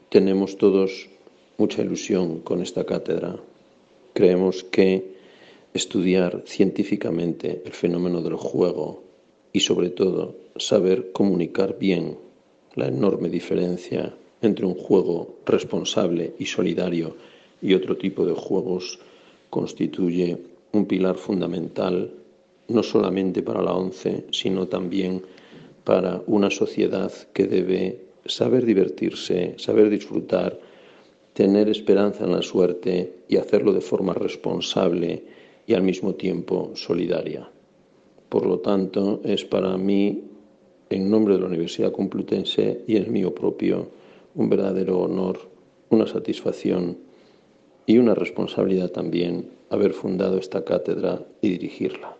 Tenemos todos mucha ilusión con esta cátedra. Creemos que estudiar científicamente el fenómeno del juego y, sobre todo, saber comunicar bien la enorme diferencia entre un juego responsable y solidario y otro tipo de juegos constituye un pilar fundamental no solamente para la ONCE, sino también para una sociedad que debe saber divertirse, saber disfrutar, tener esperanza en la suerte y hacerlo de forma responsable y al mismo tiempo solidaria. Por lo tanto, es para mí, en nombre de la Universidad Complutense y el mío propio, un verdadero honor, una satisfacción y una responsabilidad también haber fundado esta cátedra y dirigirla.